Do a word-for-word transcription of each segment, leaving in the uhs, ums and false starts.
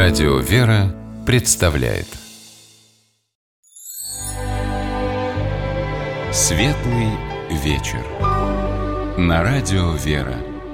Радио «Вера» представляет Светлый вечер на Радио «Вера».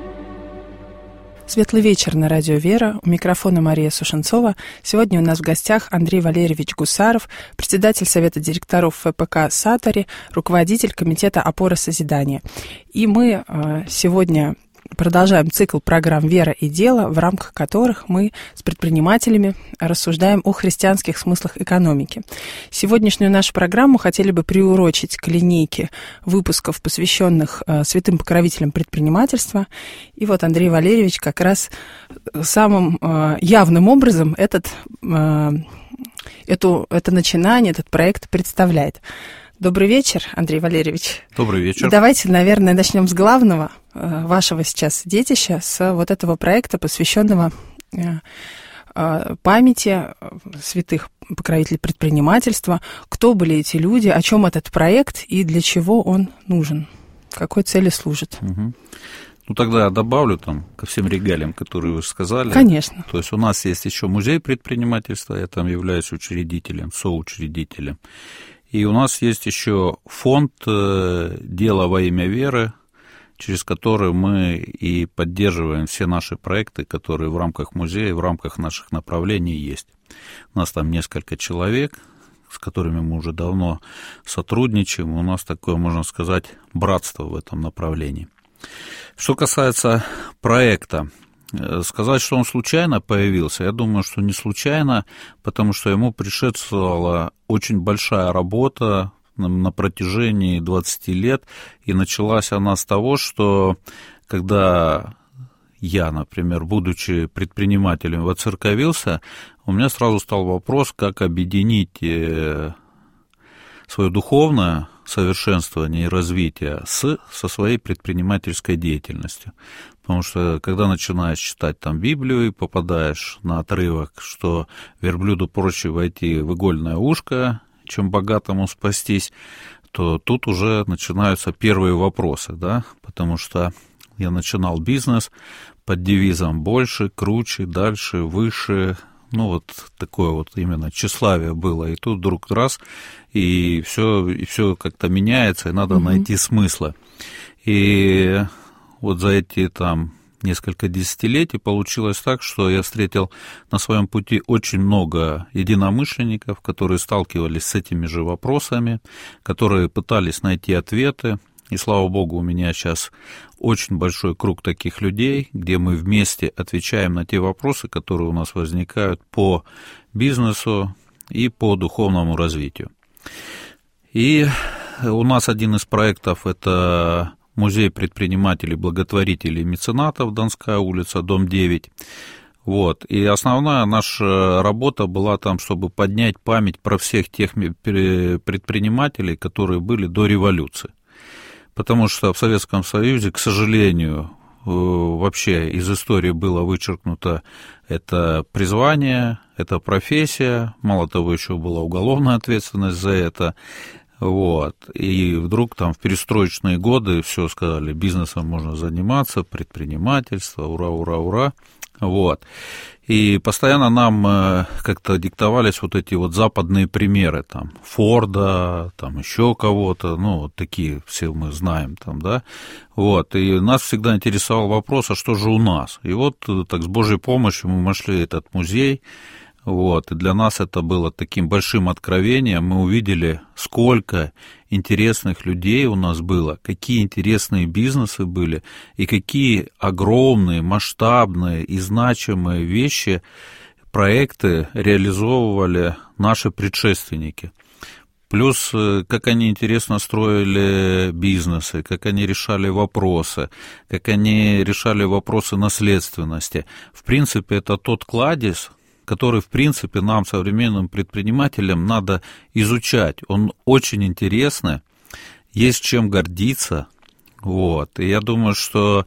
Светлый вечер на Радио «Вера». У микрофона Мария Сушенцова. Сегодня у нас в гостях Андрей Валерьевич Гусаров, председатель Совета директоров эф пэ ка «Сатори», руководитель Комитета опоры созидания. И мы э, сегодня продолжаем цикл программ «Вера и дело», в рамках которых мы с предпринимателями рассуждаем о христианских смыслах экономики. Сегодняшнюю нашу программу хотели бы приурочить к линейке выпусков, посвященных э, святым покровителям предпринимательства. И вот Андрей Валерьевич как раз самым э, явным образом этот, э, эту, это начинание, этот проект представляет. Добрый вечер, Андрей Валерьевич. Добрый вечер. Давайте, наверное, начнем с главного э, вашего сейчас детища, с вот этого проекта, посвященного э, э, памяти святых покровителей предпринимательства. Кто были эти люди, о чем этот проект и для чего он нужен, какой цели служит? Угу. Ну, тогда я добавлю там ко всем регалиям, которые вы сказали. Конечно. То есть у нас есть еще музей предпринимательства, я там являюсь учредителем, соучредителем. И у нас есть еще фонд «Дело во имя веры», через который мы и поддерживаем все наши проекты, которые в рамках музея, в рамках наших направлений есть. У нас там несколько человек, с которыми мы уже давно сотрудничаем. У нас такое, можно сказать, братство в этом направлении. Что касается проекта, сказать, что он случайно появился, я думаю, что не случайно, потому что ему предшествовала очень большая работа на протяжении двадцати лет, и началась она с того, что когда я, например, будучи предпринимателем, воцерковился, у меня сразу стал вопрос, как объединить свое духовное совершенствование и развитие с, со своей предпринимательской деятельностью. Потому что, когда начинаешь читать там Библию и попадаешь на отрывок, что верблюду проще войти в игольное ушко, чем богатому спастись, то тут уже начинаются первые вопросы, да, потому что я начинал бизнес под девизом «больше, круче, дальше, выше». Ну, вот такое вот именно тщеславие было. И тут вдруг раз, и все, и все как-то меняется, и надо mm-hmm. найти смысла. И вот за эти там несколько десятилетий получилось так, что я встретил на своем пути очень много единомышленников, которые сталкивались с этими же вопросами, которые пытались найти ответы. И, слава богу, у меня сейчас очень большой круг таких людей, где мы вместе отвечаем на те вопросы, которые у нас возникают по бизнесу и по духовному развитию. И у нас один из проектов – это музей предпринимателей, благотворителей и меценатов, Донская улица, дом девять. Вот. И основная наша работа была там, чтобы поднять память про всех тех предпринимателей, которые были до революции. Потому что в Советском Союзе, к сожалению, вообще из истории было вычеркнуто это призвание, это профессия, мало того, еще была уголовная ответственность за это. Вот. И вдруг там в перестроечные годы все сказали, бизнесом можно заниматься, предпринимательство, ура, ура, ура. Вот. И постоянно нам как-то диктовались вот эти вот западные примеры, там, Форда, там, еще кого-то, ну, вот такие все мы знаем, там, да, вот, и нас всегда интересовал вопрос, а что же у нас? И вот так с Божьей помощью мы нашли этот музей, вот, и для нас это было таким большим откровением, мы увидели, сколько интересных людей у нас было, какие интересные бизнесы были, и какие огромные, масштабные и значимые вещи, проекты реализовывали наши предшественники. Плюс, как они интересно строили бизнесы, как они решали вопросы, как они решали вопросы наследственности. В принципе, это тот кладезь, который, в принципе, нам, современным предпринимателям, надо изучать. Он очень интересный, есть чем гордиться. Вот. И я думаю, что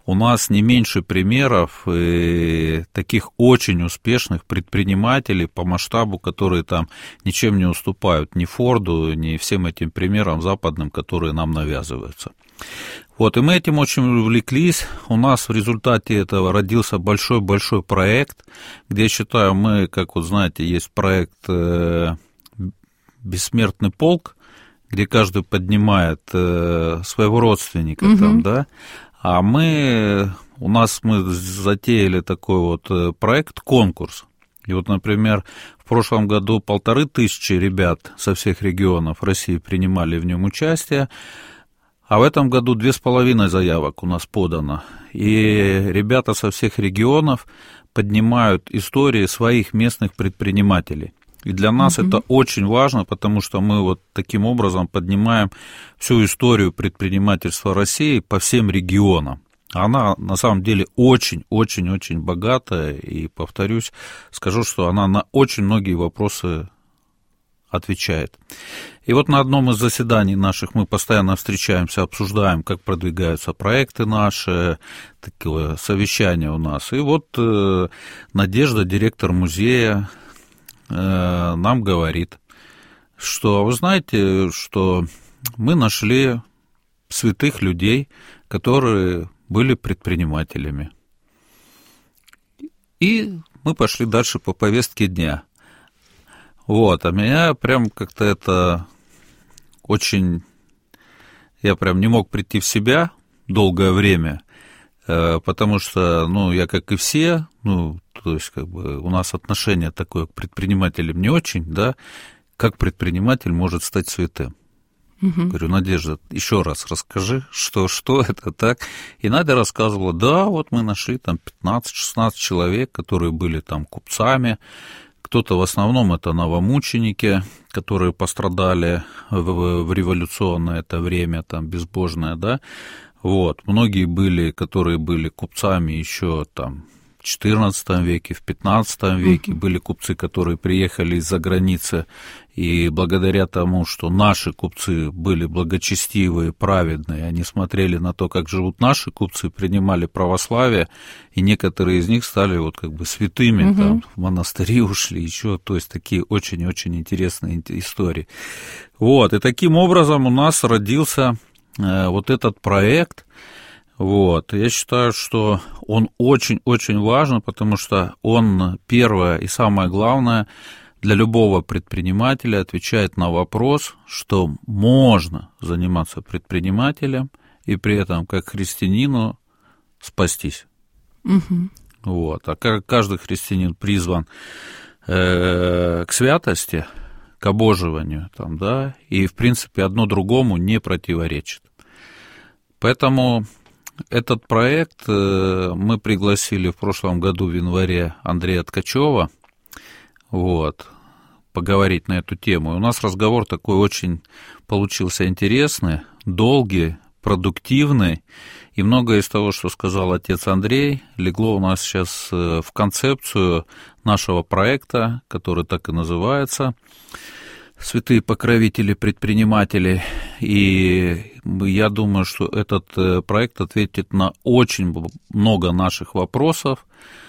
у нас не меньше примеров и таких очень успешных предпринимателей по масштабу, которые там ничем не уступают ни Форду, ни всем этим примерам западным, которые нам навязываются. Вот, и мы этим очень увлеклись. У нас в результате этого родился большой-большой проект, где, я считаю, мы, как вот знаете, есть проект «Бессмертный полк», где каждый поднимает своего родственника, угу. там, да, а мы, у нас мы затеяли такой вот проект, конкурс. И вот, например, в прошлом году полторы тысячи ребят со всех регионов России принимали в нем участие, а в этом году две с половиной заявок у нас подано. И ребята со всех регионов поднимают истории своих местных предпринимателей. И для нас mm-hmm. это очень важно, потому что мы вот таким образом поднимаем всю историю предпринимательства России по всем регионам. Она на самом деле очень-очень-очень богатая, и, повторюсь, скажу, что она на очень многие вопросы отвечает. И вот на одном из заседаний наших мы постоянно встречаемся, обсуждаем, как продвигаются проекты наши, такое совещание у нас. И вот э, Надежда, директор музея, э, нам говорит, что, вы знаете, что мы нашли святых людей, которые были предпринимателями. И мы пошли дальше по повестке дня. Вот, а меня прям как-то это очень... Я прям не мог прийти в себя долгое время, потому что, ну, я, как и все, ну, то есть, как бы, у нас отношение такое к предпринимателям не очень, да, как предприниматель может стать святым. Угу. Говорю, Надежда, еще раз расскажи, что, что это так. И Надя рассказывала, да, вот мы нашли там пятнадцать-шестнадцать человек, которые были там купцами. Кто-то, в основном, это новомученики, которые пострадали в, в революционное это время, там, безбожное, да, вот, многие были, которые были купцами еще, там, в четырнадцатом веке, в пятнадцатом веке, uh-huh. были купцы, которые приехали из-за границы, и благодаря тому, что наши купцы были благочестивые, праведные, они смотрели на то, как живут наши купцы, принимали православие, и некоторые из них стали вот как бы святыми, uh-huh. там, в монастыри ушли, еще, то есть такие очень-очень интересные истории. Вот, и таким образом у нас родился э, вот этот проект. Вот, я считаю, что он очень-очень важен, потому что он, первое и самое главное, для любого предпринимателя отвечает на вопрос, что можно заниматься предпринимателем и при этом, как христианину, спастись. Угу. Вот, а каждый христианин призван э, к святости, к обоживанию, там, да, и, в принципе, одно другому не противоречит. Поэтому... Этот проект мы пригласили в прошлом году, в январе, Андрея Ткачева, вот, поговорить на эту тему. И у нас разговор такой очень получился интересный, долгий, продуктивный, и многое из того, что сказал отец Андрей, легло у нас сейчас в концепцию нашего проекта, который так и называется «Святые покровители предпринимателей». И я думаю, что этот проект ответит на очень много наших вопросов.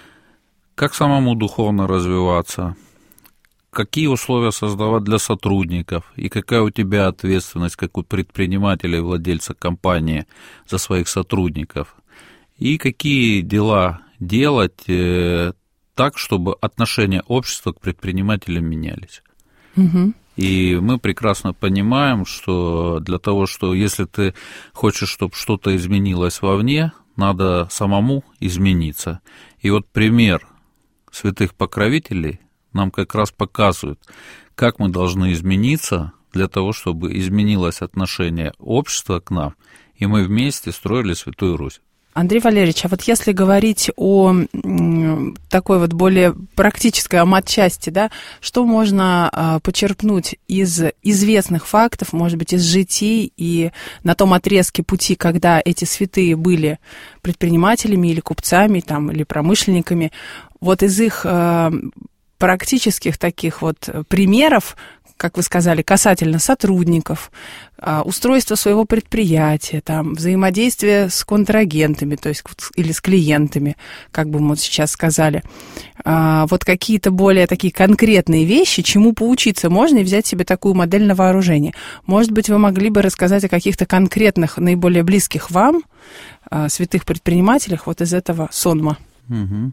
Как самому духовно развиваться, какие условия создавать для сотрудников, и какая у тебя ответственность, как у предпринимателя и владельца компании, за своих сотрудников, и какие дела делать так, чтобы отношения общества к предпринимателям менялись. Угу. И мы прекрасно понимаем, что для того, что если ты хочешь, чтобы что-то изменилось вовне, надо самому измениться. И вот пример святых покровителей нам как раз показывает, как мы должны измениться для того, чтобы изменилось отношение общества к нам, и мы вместе строили Святую Русь. Андрей Валерьевич, а вот если говорить о такой вот более практической матчасти, да, что можно почерпнуть из известных фактов, может быть, из житий и на том отрезке пути, когда эти святые были предпринимателями или купцами, там, или промышленниками, вот из их практических таких вот примеров, как вы сказали, касательно сотрудников, устройства своего предприятия, там, взаимодействия с контрагентами, то есть или с клиентами, как бы мы вот сейчас сказали. Вот какие-то более такие конкретные вещи, чему поучиться можно и взять себе такую модель на вооружение. Может быть, вы могли бы рассказать о каких-то конкретных, наиболее близких вам святых предпринимателях вот из этого сонма? Угу.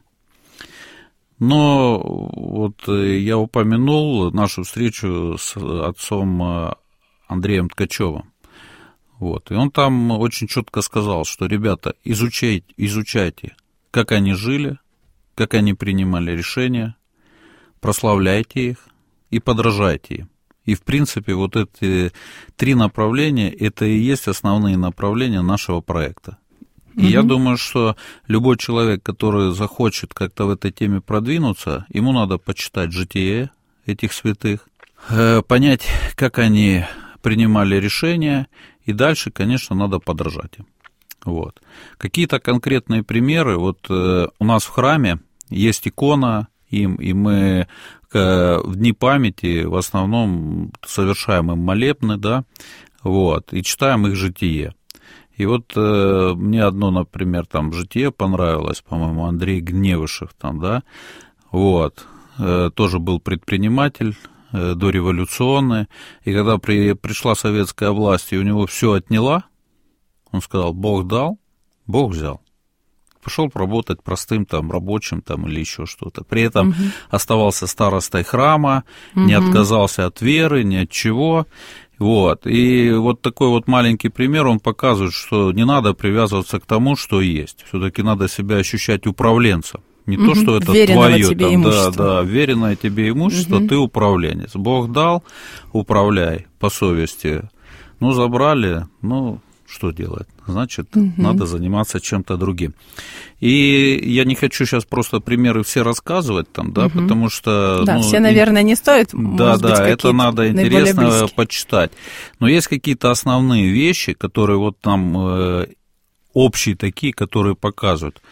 Но вот я упомянул нашу встречу с отцом Андреем Ткачевым. Вот. И он там очень четко сказал, что, ребята, изучайте, изучайте, как они жили, как они принимали решения, прославляйте их и подражайте им. И, в принципе, вот эти три направления, это и есть основные направления нашего проекта. И mm-hmm. я думаю, что любой человек, который захочет как-то в этой теме продвинуться, ему надо почитать житие этих святых, э, понять, как они принимали решения, и дальше, конечно, надо подражать им. Вот. Какие-то конкретные примеры. Вот э, у нас в храме есть икона им, и мы э, в дни памяти в основном совершаем им молебны, да, вот, и читаем их житие. И вот э, мне одно, например, там житие понравилось, по-моему, Андрей Гневышев там, да, вот, э, тоже был предприниматель э, дореволюционный, и когда при, пришла советская власть и у него все отняла, он сказал: Бог дал, Бог взял. Пошел работать простым там рабочим там или еще что-то. При этом угу. оставался старостой храма, угу. не отказался от веры, ни от чего. Вот. И вот такой вот маленький пример, он показывает, что не надо привязываться к тому, что есть. Все-таки надо себя ощущать управленцем. Не угу. то, что это твое, там, да, да, веренное тебе имущество, угу. ты управленец. Бог дал, управляй по совести. Ну, забрали, ну, что делать? Значит, угу. надо заниматься чем-то другим. И я не хочу сейчас просто примеры все рассказывать там, да, угу. потому что... Да, ну, все, наверное, не стоит. Да, может да, быть, это надо интересно почитать. Но есть какие-то основные вещи, которые вот там э, общие такие, которые показывают.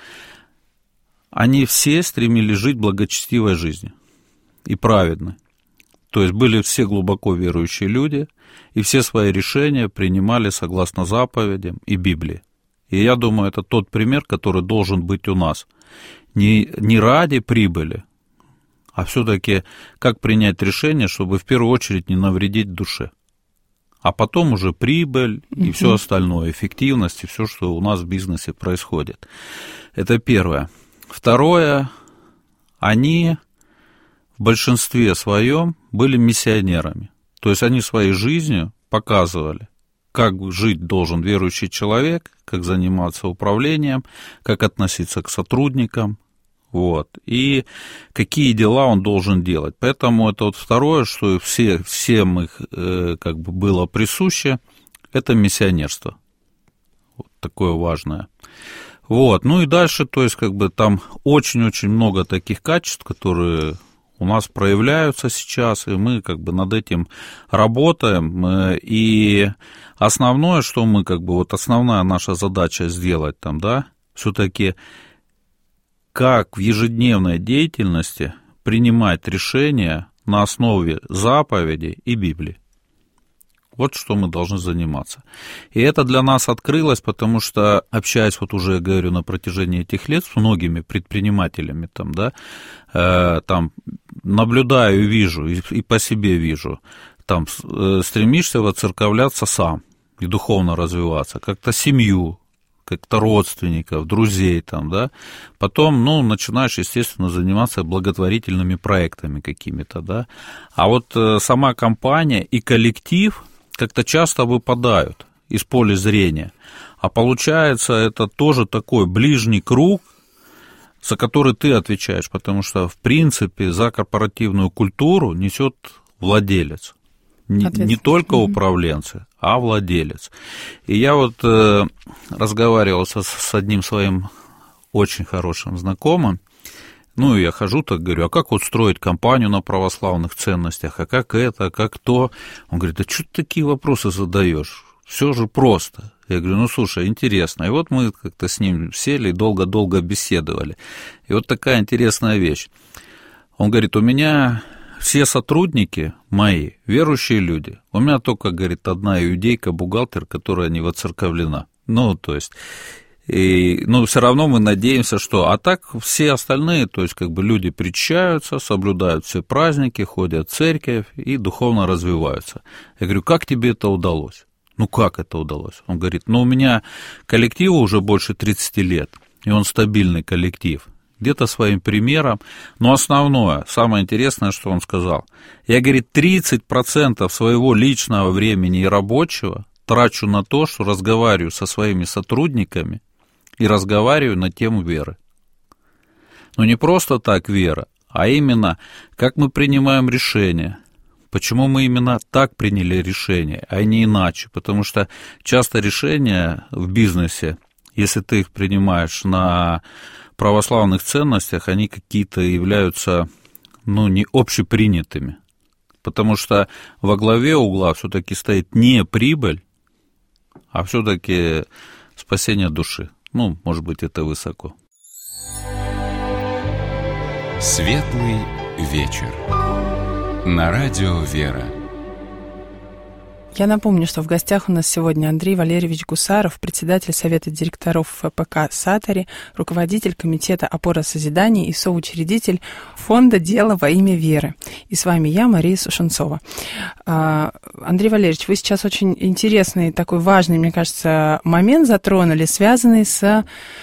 Они все стремились жить благочестивой жизнью и праведной. То есть были все глубоко верующие люди, и все свои решения принимали согласно заповедям и Библии. И я думаю, это тот пример, который должен быть у нас. Не, не ради прибыли, а все-таки как принять решение, чтобы в первую очередь не навредить душе. А потом уже прибыль и uh-huh. все остальное, эффективность и все, что у нас в бизнесе происходит. Это первое. Второе, они в большинстве своем были миссионерами. То есть они своей жизнью показывали, как жить должен верующий человек, как заниматься управлением, как относиться к сотрудникам, вот, и какие дела он должен делать. Поэтому это вот второе, что все, всем их э, как бы было присуще, это миссионерство. Вот такое важное. Вот, ну и дальше, то есть как бы там очень-очень много таких качеств, которые у нас проявляются сейчас, и мы как бы над этим работаем. И основное, что мы как бы, вот основная наша задача сделать там, да, все-таки как в ежедневной деятельности принимать решения на основе заповедей и Библии. Вот что мы должны заниматься. И это для нас открылось, потому что, общаясь, вот уже, я говорю, на протяжении этих лет с многими предпринимателями, там, да, э, там, наблюдаю и вижу, и, и по себе вижу, там, э, стремишься воцерковляться сам и духовно развиваться, как-то семью, как-то родственников, друзей, там, да, потом, ну, начинаешь, естественно, заниматься благотворительными проектами какими-то, да, а вот э, сама компания и коллектив как-то часто выпадают из поля зрения. А получается, это тоже такой ближний круг, за который ты отвечаешь, потому что, в принципе, за корпоративную культуру несет владелец. Не, не только управленцы, а владелец. И я вот э, разговаривал со, с одним своим очень хорошим знакомым. Ну, я хожу, так говорю, а как вот строить компанию на православных ценностях, а как это, а как то? Он говорит: да что ты такие вопросы задаешь? Все же просто. Я говорю: ну, слушай, интересно. И вот мы как-то с ним сели и долго-долго беседовали. И вот такая интересная вещь. Он говорит, у меня все сотрудники мои верующие люди. У меня только, говорит, одна иудейка-бухгалтер, которая не воцерковлена. Ну, то есть, и, ну, все равно мы надеемся, что... А так все остальные, то есть, как бы люди причащаются, соблюдают все праздники, ходят в церковь и духовно развиваются. Я говорю, как тебе это удалось? Ну, как это удалось? Он говорит, ну, у меня коллективу уже больше тридцати лет, и он стабильный коллектив. Где-то своим примером, но основное, самое интересное, что он сказал, я, говорит, тридцать процентов своего личного времени и рабочего трачу на то, что разговариваю со своими сотрудниками и разговариваю на тему веры. Но не просто так вера, а именно, как мы принимаем решения, почему мы именно так приняли решение, а не иначе, потому что часто решения в бизнесе, если ты их принимаешь на православных ценностях, они какие-то являются, ну, не общепринятыми, потому что во главе угла все-таки стоит не прибыль, а все-таки спасение души. Ну, может быть, это высоко. Светлый вечер. На радио «Вера». Я напомню, что в гостях у нас сегодня Андрей Валерьевич Гусаров, председатель Совета директоров эф пэ ка «Сатари», руководитель комитета «Опора созидания» и соучредитель фонда «Дело во имя веры». И с вами я, Мария Сушенцова. Андрей Валерьевич, вы сейчас очень интересный, такой важный, мне кажется, момент затронули, связанный с,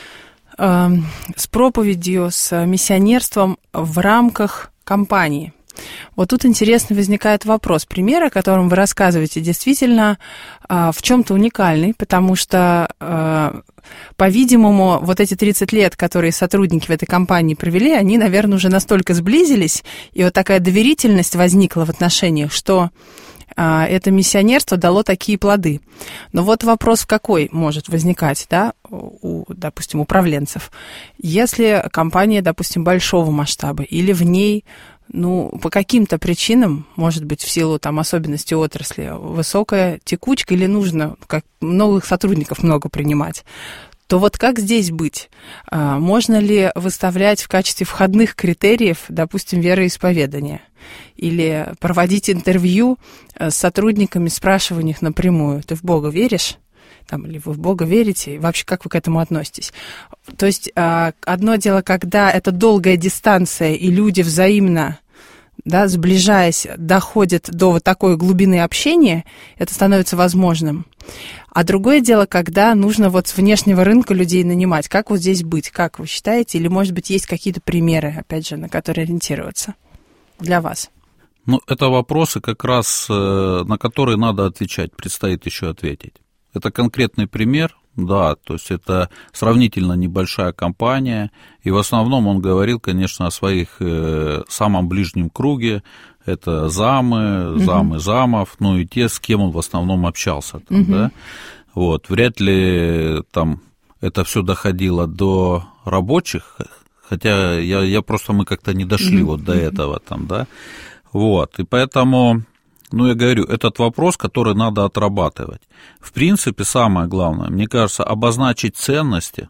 с проповедью, с миссионерством в рамках кампании. Вот тут интересно возникает вопрос. Пример, о котором вы рассказываете, действительно в чем-то уникальный, потому что, по-видимому, вот эти тридцать лет, которые сотрудники в этой компании провели, они, наверное, уже настолько сблизились, и вот такая доверительность возникла в отношениях, что это миссионерство дало такие плоды. Но вот вопрос какой может возникать, да, у, допустим, управленцев. Если компания, допустим, большого масштаба, или в ней... Ну, по каким-то причинам, может быть, в силу там особенностей отрасли, высокая текучка или нужно как новых сотрудников много принимать, то вот как здесь быть? Можно ли выставлять в качестве входных критериев, допустим, вероисповедание? Или проводить интервью с сотрудниками, спрашивая у них напрямую, ты в Бога веришь? Там, или вы в Бога верите, и вообще как вы к этому относитесь? То есть одно дело, когда это долгая дистанция, и люди взаимно, да, сближаясь, доходят до вот такой глубины общения, это становится возможным. А другое дело, когда нужно вот с внешнего рынка людей нанимать. Как вот здесь быть? Как вы считаете? Или, может быть, есть какие-то примеры, опять же, на которые ориентироваться для вас? Ну, это вопросы, как раз на которые надо отвечать, предстоит еще ответить. Это конкретный пример, да, то есть это сравнительно небольшая компания, и в основном он говорил, конечно, о своих э, самом ближнем круге, это замы, замы замов, ну и те, с кем он в основном общался, там, uh-huh. да, вот, вряд ли там это все доходило до рабочих, хотя я, я просто, мы как-то не дошли uh-huh. вот до этого, там, да, вот, и поэтому... Ну, я говорю, этот вопрос, который надо отрабатывать. В принципе, самое главное, мне кажется, обозначить ценности,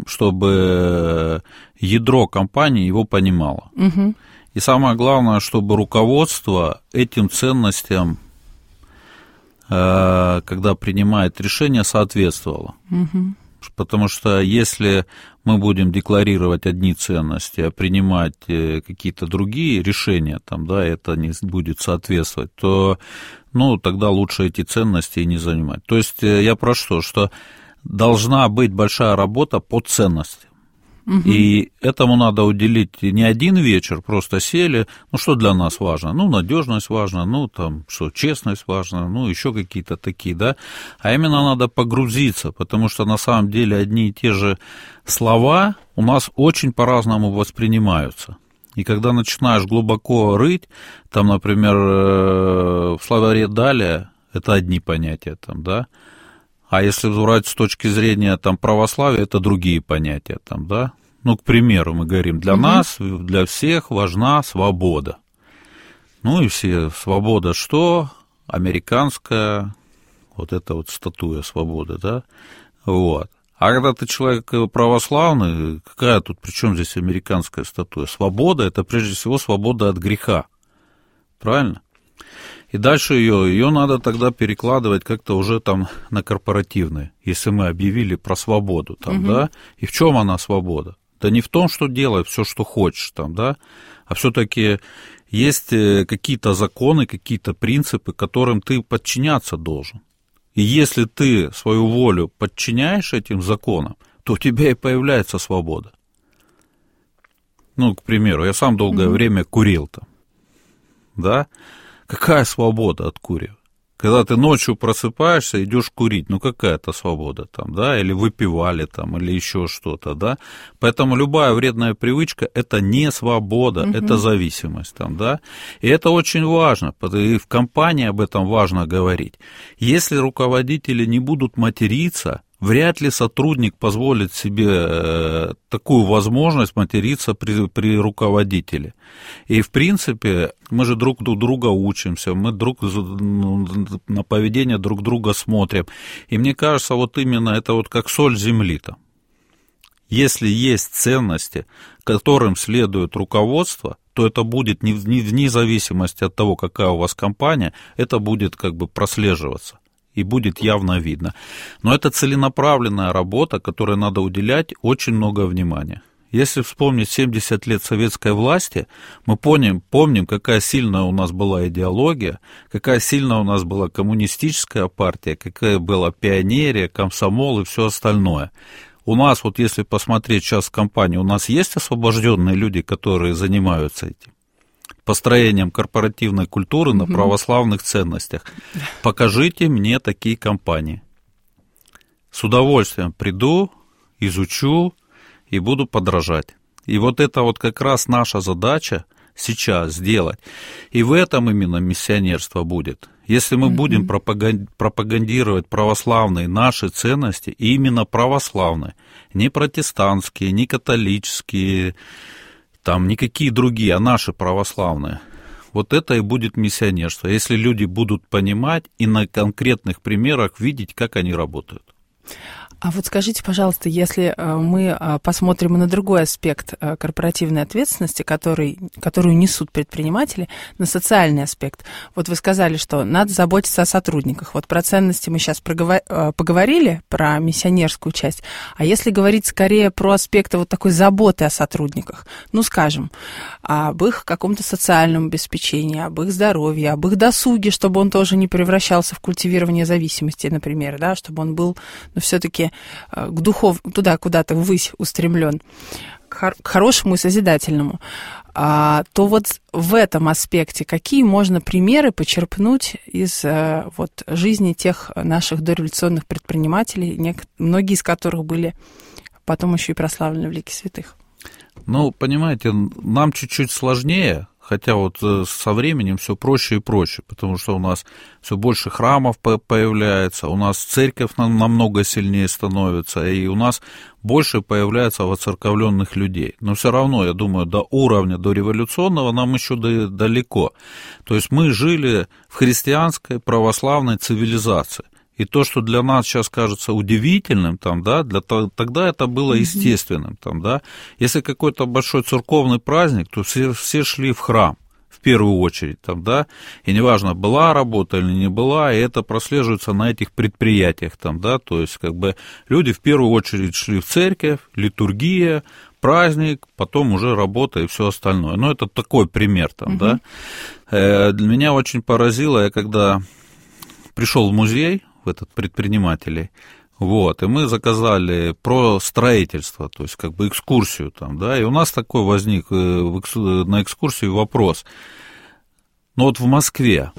чтобы ядро компании его понимало. Угу. И самое главное, чтобы руководство этим ценностям, когда принимает решение, соответствовало. Угу. Потому что если мы будем декларировать одни ценности, а принимать какие-то другие решения, там, да, это не будет соответствовать, то, ну, тогда лучше эти ценности и не занимать. То есть я про что? Что должна быть большая работа по ценностям. Угу. И этому надо уделить не один вечер, просто сели, ну, что для нас важно? Ну, надежность важна, ну, там, что, честность важна, ну, еще какие-то такие, да, а именно надо погрузиться, потому что на самом деле одни и те же слова у нас очень по-разному воспринимаются. И когда начинаешь глубоко рыть, там, например, в словаре «далее» это одни понятия, там, да, а если брать с точки зрения там, православия, это другие понятия. Там, да? Ну, к примеру, мы говорим, для угу. нас, для всех важна свобода. Ну и все, свобода что? Американская, вот эта вот статуя свободы, да? Вот. А когда ты человек православный, какая тут, при чем здесь американская статуя? Свобода – это прежде всего свобода от греха. Правильно? И дальше ее, ее надо тогда перекладывать как-то уже там на корпоративные, если мы объявили про свободу, там, угу. да, и в чем она свобода? Да не в том, что делай все, что хочешь, там, да, а все-таки есть какие-то законы, какие-то принципы, которым ты подчиняться должен. И если ты свою волю подчиняешь этим законам, то у тебя и появляется свобода. Ну, к примеру, я сам долгое mm-hmm. время курил там, да? Какая свобода от курения? Когда ты ночью просыпаешься, идешь курить, ну какая это свобода там, да? Или выпивали там, или еще что-то, да? Поэтому любая вредная привычка – это не свобода, mm-hmm. это зависимость там, да? И это очень важно, и в компании об этом важно говорить. Если руководители не будут материться, вряд ли сотрудник позволит себе такую возможность материться при, при руководителе. И, в принципе, мы же друг друга учимся, мы друг на поведение друг друга смотрим. И мне кажется, вот именно это вот как соль земли-то. Если есть ценности, которым следует руководство, то это будет вне зависимости от того, какая у вас компания, это будет как бы прослеживаться. И будет явно видно. Но это целенаправленная работа, которой надо уделять очень много внимания. Если вспомнить семьдесят лет советской власти, мы помним, помним, какая сильная у нас была идеология, какая сильная у нас была коммунистическая партия, какая была пионерия, комсомол и все остальное. У нас, вот если посмотреть сейчас в компании, у нас есть освобожденные люди, которые занимаются этим? Построением корпоративной культуры на православных ценностях. Покажите мне такие компании. С удовольствием приду, изучу и буду подражать. И вот это вот как раз наша задача сейчас сделать. И в этом именно миссионерство будет. Если мы mm-hmm. будем пропагандировать православные наши ценности, и именно православные, не протестантские, не католические, там никакие другие, а наши православные. Вот это и будет миссионерство, если люди будут понимать и на конкретных примерах видеть, как они работают. А вот скажите, пожалуйста, если мы посмотрим на другой аспект корпоративной ответственности, который, которую несут предприниматели, на социальный аспект. Вот вы сказали, что надо заботиться о сотрудниках. Вот про ценности мы сейчас поговорили, про миссионерскую часть. А если говорить скорее про аспекты вот такой заботы о сотрудниках, ну, скажем, об их каком-то социальном обеспечении, об их здоровье, об их досуге, чтобы он тоже не превращался в культивирование зависимости, например, да, чтобы он был, ну, все-таки к духов, туда куда-то ввысь устремлен, к, хор- к хорошему и созидательному, а, то вот в этом аспекте какие можно примеры почерпнуть из а, вот, жизни тех наших дореволюционных предпринимателей, нек- многие из которых были потом еще и прославлены в лике святых? Ну, понимаете, нам чуть-чуть сложнее, хотя вот со временем все проще и проще, потому что у нас все больше храмов появляется, у нас церковь намного сильнее становится, и у нас больше появляется воцерковленных людей. Но все равно, я думаю, до уровня дореволюционного нам еще далеко. То есть мы жили в христианской православной цивилизации. И то, что для нас сейчас кажется удивительным, там, да, для, тогда это было естественным. Там, да. Если какой-то большой церковный праздник, то все, все шли в храм в первую очередь. Там, да, и неважно, была работа или не была, и это прослеживается на этих предприятиях. Там, да, то есть как бы люди в первую очередь шли в церковь, литургия, праздник, потом уже работа и все остальное. Ну, это такой пример. Там, да. Э, для меня очень поразило, я когда пришел в музей, в этот предпринимателей, вот, и мы заказали про строительство, то есть как бы экскурсию там, да, и у нас такой возник на экскурсии вопрос. Ну вот в Москве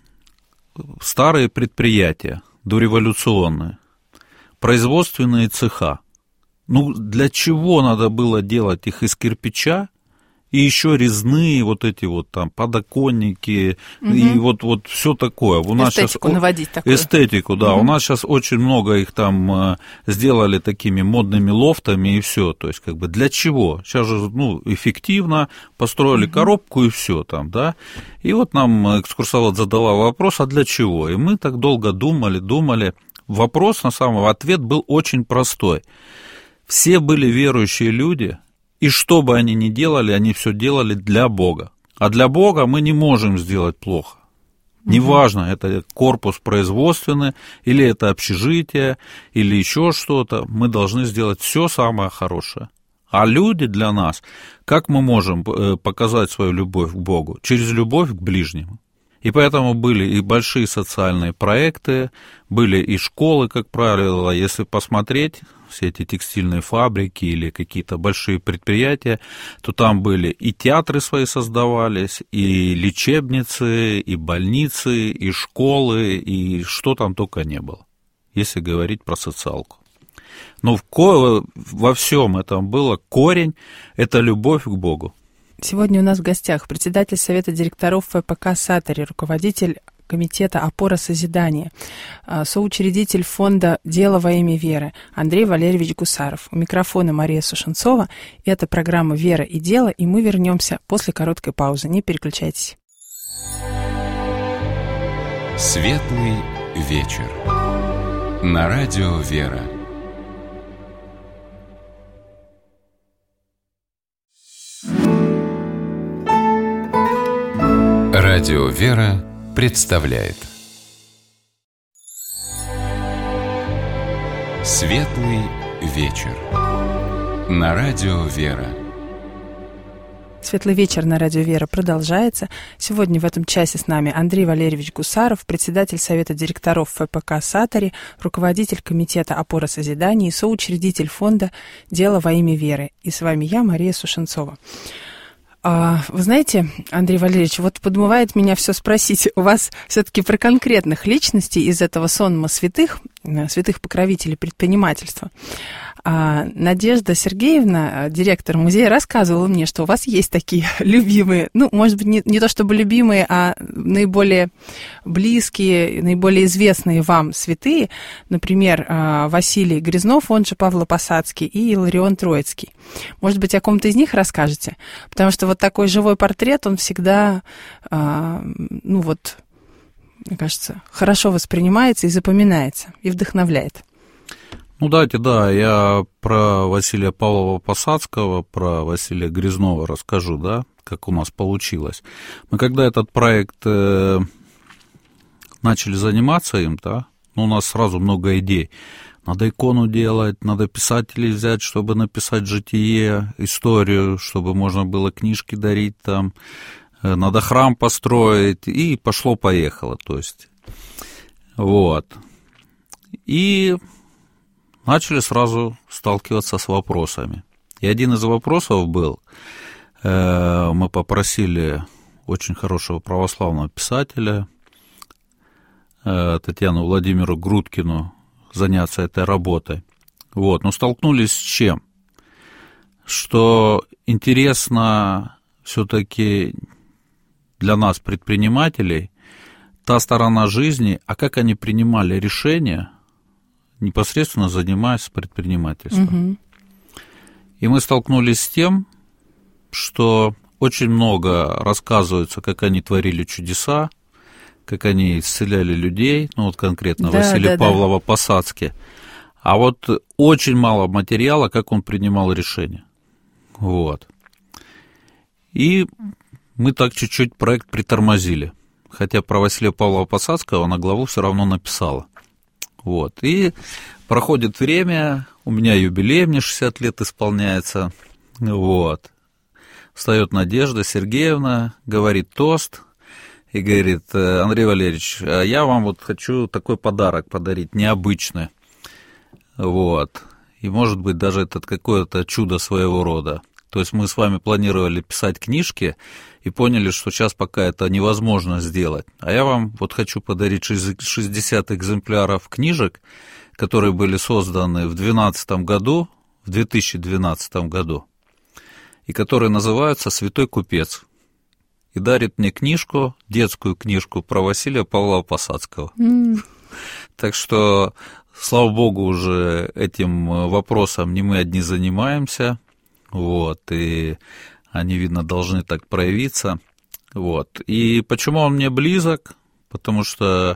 старые предприятия, дореволюционные, производственные цеха, ну для чего надо было делать их из кирпича, и еще резные вот эти вот там подоконники, угу. и вот, вот все такое. У нас эстетику сейчас, наводить такую. Эстетику, да. Угу. У нас сейчас очень много их там сделали такими модными лофтами и все. То есть как бы для чего? Сейчас же ну, эффективно построили угу. коробку и все там, да. И вот нам экскурсовод задала вопрос, а для чего? И мы так долго думали, думали. вопрос, на самом деле, ответ был очень простой. Все были верующие люди, и что бы они ни делали, они все делали для Бога. А для Бога мы не можем сделать плохо. Неважно, это корпус производственный, или это общежитие, или еще что-то, мы должны сделать все самое хорошее. А люди для нас, как мы можем показать свою любовь к Богу? Через любовь к ближнему. И поэтому были и большие социальные проекты, были и школы, как правило, если посмотреть, все эти текстильные фабрики или какие-то большие предприятия, то там были и театры свои создавались, и лечебницы, и больницы, и школы, и что там только не было, если говорить про социалку. Но в ко- во всем этом было корень – это любовь к Богу. Сегодня у нас в гостях председатель Совета директоров ФПК «Сатари», руководитель комитета «Опора созидания», соучредитель фонда «Дело во имя веры» Андрей Валерьевич Гусаров. У микрофона Мария Сушенцова. Это программа «Вера и дело», и мы вернемся после короткой паузы. Не переключайтесь. Светлый вечер. На радио «Вера». Радио «Вера» представляет Светлый вечер. На радио «Вера». Светлый вечер на радио «Вера» продолжается. Сегодня в этом часе с нами Андрей Валерьевич Гусаров, председатель Совета директоров ФПК «Сатари», руководитель комитета «Опора созидания» и соучредитель фонда «Дело во имя веры». И с вами я, Мария Сушенцова. Вы знаете, Андрей Валерьевич, вот подмывает меня все спросить у вас все-таки про конкретных личностей из этого сонма святых, святых покровителей предпринимательства. Надежда Сергеевна, директор музея, рассказывала мне, что у вас есть такие любимые, ну, может быть, не, не то чтобы любимые, а наиболее близкие, наиболее известные вам святые, например, Василий Грязнов, он же Павло-Посадский, и Иларион Троицкий. Может быть, о ком-то из них расскажете? Потому что вот такой живой портрет, он всегда, ну вот, мне кажется, хорошо воспринимается и запоминается, и вдохновляет. Ну, давайте, да, я про Василия Павлова-Посадского, про Василия Грязнова расскажу, да, как у нас получилось. Мы когда этот проект э, начали заниматься им, да, ну, у нас сразу много идей. Надо икону делать, надо писателей взять, чтобы написать житие, историю, чтобы можно было книжки дарить там, э, надо храм построить, и пошло-поехало, то есть, вот. И начали сразу сталкиваться с вопросами. И один из вопросов был, э, мы попросили очень хорошего православного писателя э, Татьяну Владимировну Грудкину заняться этой работой. Вот. Но столкнулись с чем? Что интересно все-таки для нас, предпринимателей, та сторона жизни, а как они принимали решения, непосредственно занимаясь предпринимательством. Угу. И мы столкнулись с тем, что очень много рассказывается, как они творили чудеса, как они исцеляли людей, ну вот конкретно да, Василий да, Павлова-Посадский, а вот очень мало материала, как он принимал решения. Вот. И мы так чуть-чуть проект притормозили, хотя про Василия Павлова-Посадского на главу все равно написала. Вот, и проходит время, у меня юбилей, мне шестьдесят лет исполняется, вот, встает Надежда Сергеевна, говорит тост, и говорит: Андрей Валерьевич, я вам вот хочу такой подарок подарить, необычный, вот, и может быть даже это какое-то чудо своего рода. То есть мы с вами планировали писать книжки и поняли, что сейчас пока это невозможно сделать. А я вам вот хочу подарить шестьдесят экземпляров книжек, которые были созданы в двенадцатом году, в две тысячи двенадцатом году, и которые называются «Святой купец». И дарит мне книжку, детскую книжку про Василия Павлова-Посадского. Mm. Так что, слава богу, уже этим вопросом не мы одни занимаемся. Вот, и они, видно, должны так проявиться. Вот. И почему он мне близок? Потому что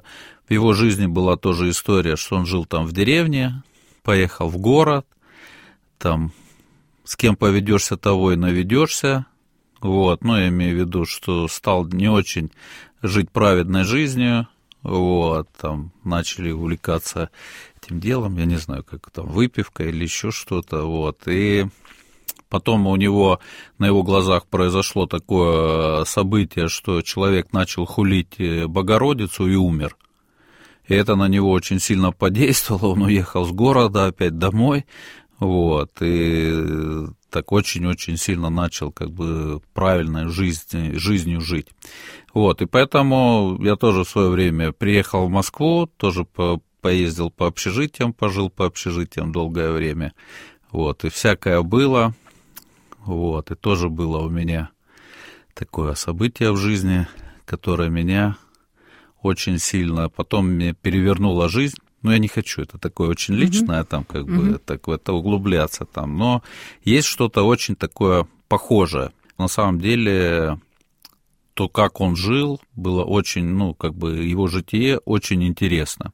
в его жизни была тоже история, что он жил там в деревне, поехал в город, там с кем поведешься, того и наведешься. Вот, ну, я имею в виду, что стал не очень жить праведной жизнью, вот, там начали увлекаться этим делом, я не знаю, как там, выпивка или еще что-то, вот, и потом у него, на его глазах произошло такое событие, что человек начал хулить Богородицу и умер. И это на него очень сильно подействовало, он уехал с города опять домой, вот, и так очень-очень сильно начал как бы правильной жизнью, жизнью жить. Вот, и поэтому я тоже в свое время приехал в Москву, тоже по, поездил по общежитиям, пожил по общежитиям долгое время, вот, и всякое было, вот, и тоже было у меня такое событие в жизни, которое меня очень сильно потом мне перевернула жизнь. Ну, я не хочу, это такое очень личное, mm-hmm. там, как mm-hmm. бы, так в это углубляться там, но есть что-то очень такое похожее. На самом деле, то, как он жил, было очень, ну, как бы, его житие очень интересно.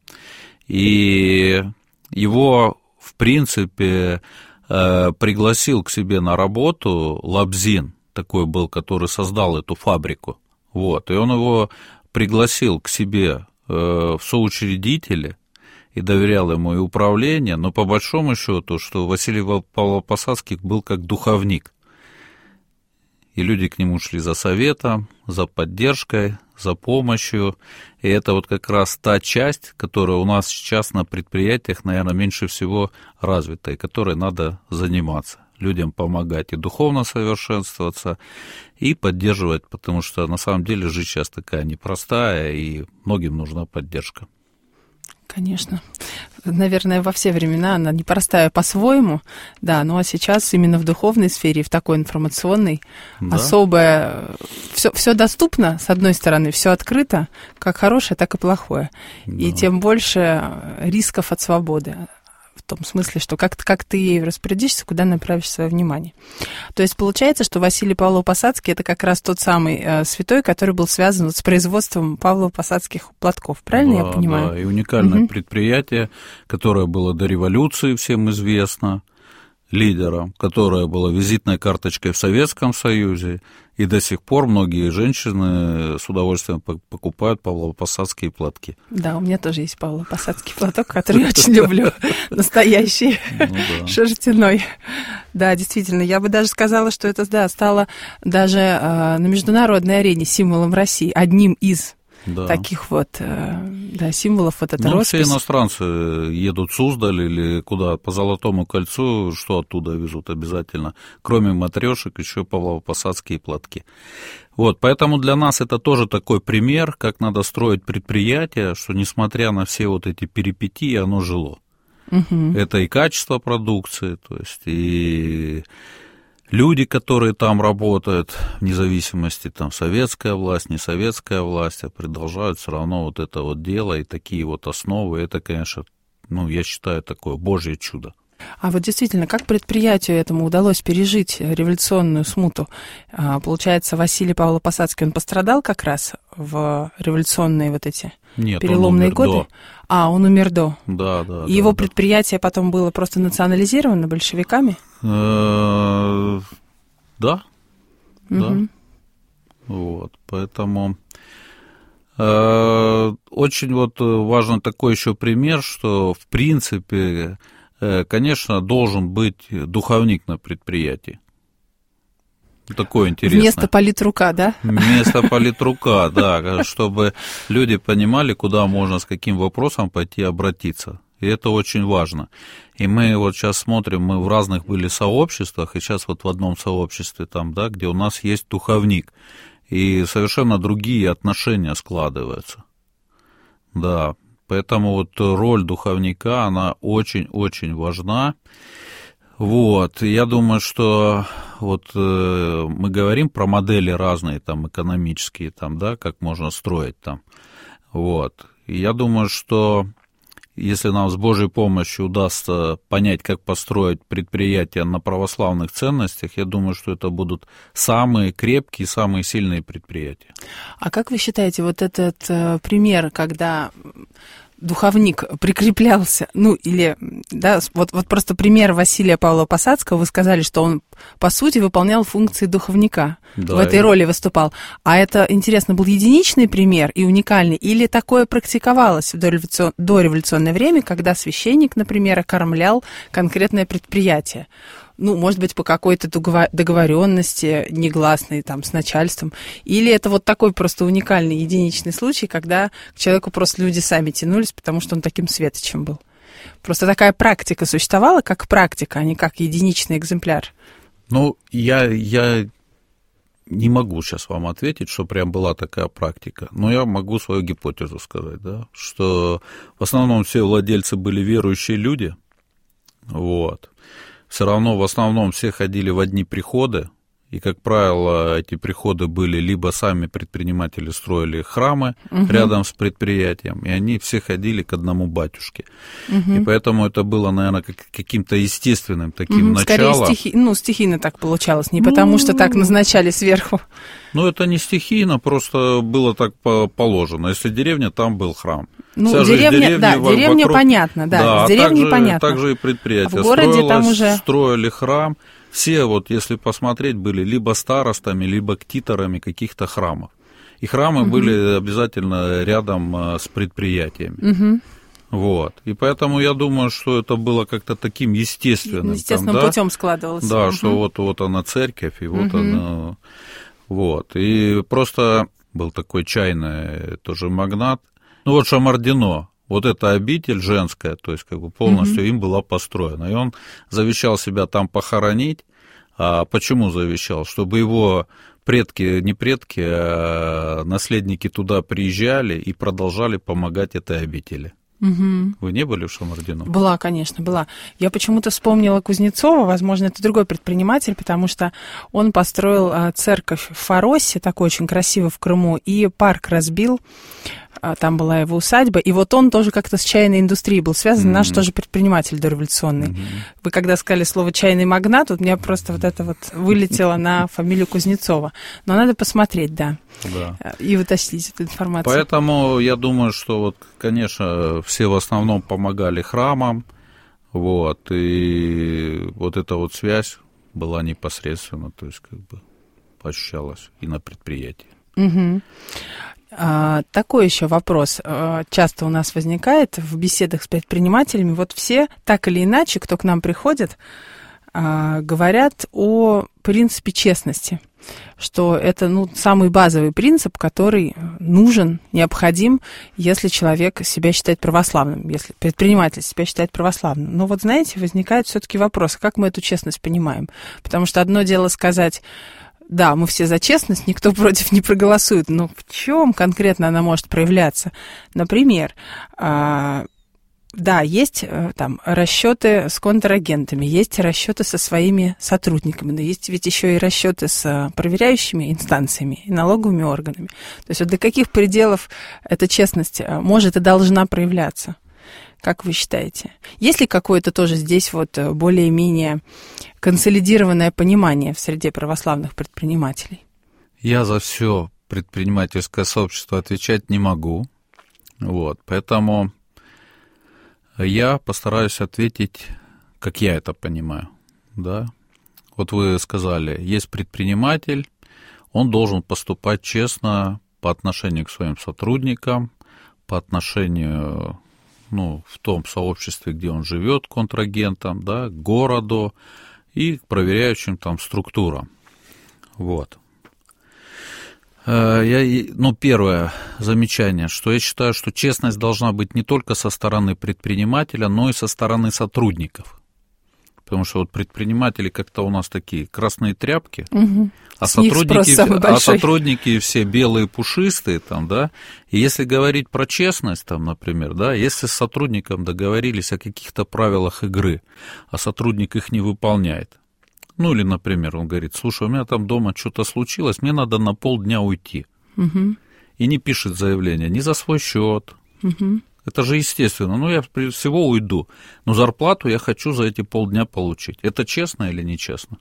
И его, в принципе, э, пригласил к себе на работу Лабзин, такой был, который создал эту фабрику, вот, и он его пригласил к себе э, в соучредители, и доверял ему и управление, но по большому счету, что Василий Павлово-Посадский был как духовник. И люди к нему шли за советом, за поддержкой, за помощью. И это вот как раз та часть, которая у нас сейчас на предприятиях, наверное, меньше всего развита, и которой надо заниматься. Людям помогать и духовно совершенствоваться, и поддерживать, потому что на самом деле жизнь сейчас такая непростая, и многим нужна поддержка. Конечно. Наверное, во все времена она непростая по-своему, да, ну а сейчас именно в духовной сфере, в такой информационной, да. особое, все, все доступно, с одной стороны, все открыто, как хорошее, так и плохое, да. И тем больше рисков от свободы. В том смысле, что как, как ты ею распорядишься, куда направишь свое внимание. То есть получается, что Василий Павлово-Посадский — это как раз тот самый э, святой, который был связан вот с производством Павлово-Посадских платков. Правильно да, я понимаю? Да, и уникальное угу. предприятие, которое было до революции, всем известно, лидером, которое было визитной карточкой в Советском Союзе, и до сих пор многие женщины с удовольствием покупают Павлово-Посадские платки. Да, у меня тоже есть Павлово-Посадский платок, который я очень люблю, настоящий, шерстяной. Да, действительно, я бы даже сказала, что это да, стало даже на международной арене символом России, одним из да. таких вот да, символов, вот эта ну, роспись. Все иностранцы едут в Суздаль или куда, по Золотому кольцу, что оттуда везут обязательно, кроме матрешек, еще Павлово-Посадские платки. Вот, поэтому для нас это тоже такой пример, как надо строить предприятие, что несмотря на все вот эти перипетии, оно жило. Угу. Это и качество продукции, то есть и люди, которые там работают, вне зависимости, там, советская власть, не советская власть, а продолжают все равно вот это вот дело и такие вот основы, это, конечно, ну, я считаю, такое божье чудо. А вот действительно, как предприятию этому удалось пережить революционную смуту? Получается, Василий Павлово-Посадский, он пострадал как раз в революционные вот эти Нет, переломные он умер годы? До. А, он умер до. Да, да. И его да, предприятие да. потом было просто национализировано большевиками? Да, да. Угу. Вот, поэтому очень вот важен такой еще пример, что в принципе, конечно, должен быть духовник на предприятии. Такое интересное. Вместо политрука, да? Вместо политрука, да, чтобы люди понимали, куда можно с каким вопросом пойти обратиться. И это очень важно. И мы вот сейчас смотрим, мы в разных были сообществах, и сейчас вот в одном сообществе там, да, где у нас есть духовник, и совершенно другие отношения складываются. Да, поэтому вот роль духовника, она очень-очень важна. Вот, я думаю, что вот э, мы говорим про модели разные, там, экономические, там, да, как можно строить там, вот. И я думаю, что если нам с Божьей помощью удастся понять, как построить предприятия на православных ценностях, я думаю, что это будут самые крепкие, самые сильные предприятия. А как вы считаете, вот этот э, пример, когда духовник прикреплялся, ну или, да, вот, вот просто пример Василия Павла Посадского, вы сказали, что он, по сути, выполнял функции духовника, да, в этой и... роли выступал. А это, интересно, был единичный пример и уникальный, или такое практиковалось в дореволюцион... дореволюционное время, когда священник, например, окормлял конкретное предприятие? Ну, может быть, по какой-то договоренности негласной там с начальством, или это вот такой просто уникальный, единичный случай, когда к человеку просто люди сами тянулись, потому что он таким светочем был. Просто такая практика существовала, как практика, а не как единичный экземпляр. Ну, я, я не могу сейчас вам ответить, что прям была такая практика, но я могу свою гипотезу сказать, да, что в основном все владельцы были верующие люди, вот. Все равно в основном все ходили в одни приходы, и, как правило, эти приходы были либо сами предприниматели строили храмы угу. рядом с предприятием, и они все ходили к одному батюшке. Угу. И поэтому это было, наверное, как, каким-то естественным таким угу. началом. Скорее, стихи... ну, стихийно так получалось, не ну... потому что так назначали сверху. Ну, это не стихийно, просто было так положено. Если деревня, там был храм. Ну, деревня, да, деревня вокруг... понятно, да, да, с деревней также, понятно. Также и предприятия. В городе там уже... строили храм. Все, вот, если посмотреть, были либо старостами, либо ктиторами каких-то храмов. И храмы угу. были обязательно рядом с предприятиями. Угу. Вот. И поэтому я думаю, что это было как-то таким естественным. Естественным там, да? путем складывалось. Да, угу. что вот, вот она церковь, и вот угу. она... Вот. И просто был такой чайный тоже магнат. Ну, вот Шамардино. Вот эта обитель женская, то есть как бы полностью mm-hmm. им была построена. И он завещал себя там похоронить. А почему завещал? Чтобы его предки, не предки, а наследники туда приезжали и продолжали помогать этой обители. Угу. Вы не были в Шамардино? Была, конечно, была. Я почему-то вспомнила Кузнецова, возможно, это другой предприниматель, потому что он построил церковь в Фаросе, такой очень красивый в Крыму, и парк разбил, там была его усадьба, и вот он тоже как-то с чайной индустрией был связан, mm-hmm. наш тоже предприниматель дореволюционный. Mm-hmm. Вы когда сказали слово «чайный магнат», вот у меня просто вот это вот вылетело на фамилию Кузнецова. Но надо посмотреть, да, да. и уточнить эту информацию. Поэтому я думаю, что, вот, конечно, все в основном помогали храмам, вот, и вот эта вот связь была непосредственно, то есть как бы ощущалась и на предприятии. Угу. А, такой еще вопрос часто у нас возникает в беседах с предпринимателями. Вот все, так или иначе, кто к нам приходит, а, говорят о принципе честности, что это ну, самый базовый принцип, который нужен, необходим, если человек себя считает православным, если предприниматель себя считает православным. Но вот, знаете, возникает все-таки вопрос, как мы эту честность понимаем? Потому что одно дело сказать... Да, мы все за честность, никто против не проголосует, но в чем конкретно она может проявляться? Например, да, есть там расчеты с контрагентами, есть расчеты со своими сотрудниками, но есть ведь еще и расчеты с проверяющими инстанциями и налоговыми органами. То есть вот до каких пределов эта честность может и должна проявляться? Как вы считаете? Есть ли какое-то тоже здесь вот более-менее консолидированное понимание в среде православных предпринимателей? Я за все предпринимательское сообщество отвечать не могу, вот, поэтому я постараюсь ответить, как я это понимаю, да. Вот вы сказали, есть предприниматель, он должен поступать честно по отношению к своим сотрудникам, по отношению... ну, в том сообществе, где он живет, контрагентам, да, к городу и к проверяющим там структурам. Вот. Я, ну, первое замечание, что я считаю, что честность должна быть не только со стороны предпринимателя, но и со стороны сотрудников. Потому что вот предприниматели как-то у нас такие красные тряпки, угу. а, сотрудники, а сотрудники все белые, пушистые, там, да, и если говорить про честность, там, например, да, если с сотрудником договорились о каких-то правилах игры, а сотрудник их не выполняет, ну, или, например, он говорит, слушай, у меня там дома что-то случилось, мне надо на полдня уйти, угу. и не пишет заявление ни за свой счет, угу. Это же естественно. Ну, я прежде всего уйду. Но зарплату я хочу за эти полдня получить. Это честно или нечестно?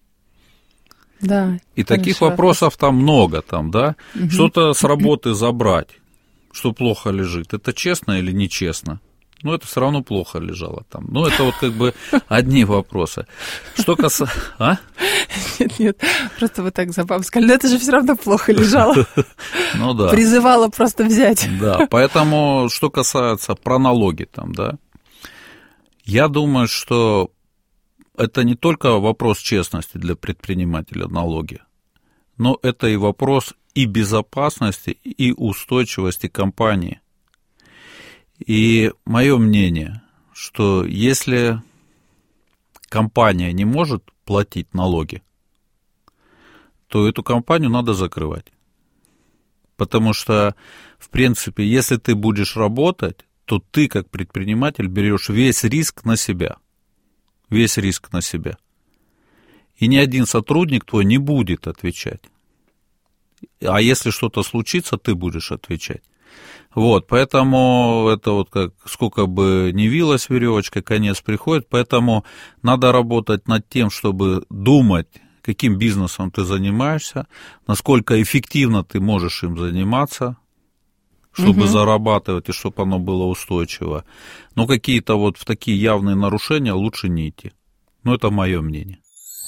Да. И таких вопросов там много, там, да? Угу. Что-то с работы забрать, что плохо лежит. Это честно или нечестно? Ну, это все равно плохо лежало там. Ну, это вот как бы одни вопросы. Что касается... А? Нет, нет, просто вы так забавно сказали. Но это же все равно плохо лежало. Ну, да. Призывало просто взять. Да, поэтому, что касается про налоги там, да, я думаю, что это не только вопрос честности для предпринимателя налоги, но это и вопрос и безопасности, и устойчивости компании. И мое мнение, что если компания не может платить налоги, то эту компанию надо закрывать. Потому что, в принципе, если ты будешь работать, то ты, как предприниматель, берешь весь риск на себя. Весь риск на себя. И ни один сотрудник твой не будет отвечать. А если что-то случится, ты будешь отвечать. Вот, поэтому это вот как сколько бы ни вилась веревочка, конец приходит, поэтому надо работать над тем, чтобы думать, каким бизнесом ты занимаешься, насколько эффективно ты можешь им заниматься, чтобы угу. зарабатывать и чтобы оно было устойчиво. Но какие-то вот в такие явные нарушения лучше не идти. Ну, это мое мнение.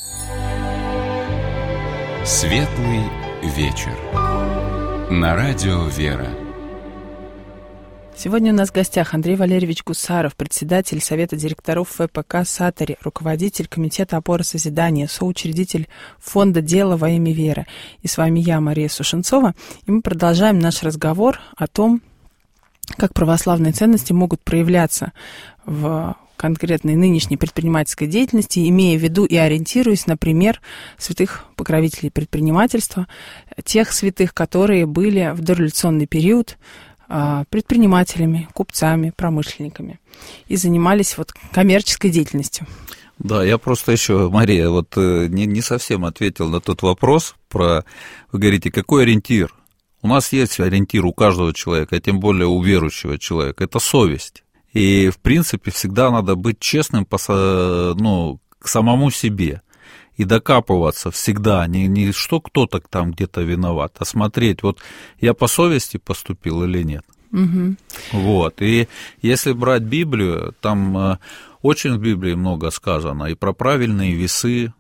Светлый вечер. На радио «Вера». Сегодня у нас в гостях Андрей Валерьевич Гусаров, председатель Совета директоров ФПК «Сатари», руководитель Комитета опоры созидания, соучредитель Фонда «Дело во имя веры». И с вами я, Мария Сушенцова. И мы продолжаем наш разговор о том, как православные ценности могут проявляться в конкретной нынешней предпринимательской деятельности, имея в виду и ориентируясь на пример святых покровителей предпринимательства, тех святых, которые были в дореволюционный период предпринимателями, купцами, промышленниками и занимались вот коммерческой деятельностью. Да, я просто еще, Мария, вот не, не совсем ответил на тот вопрос про, вы говорите, какой ориентир? У нас есть ориентир у каждого человека, а тем более у верующего человека, это совесть. И, в принципе, всегда надо быть честным по, ну, к самому себе. И докапываться всегда, не, не что кто-то там где-то виноват, а смотреть, вот я по совести поступил или нет. Угу. Вот, и если брать Библию, там э, очень в Библии много сказано и про правильные весы,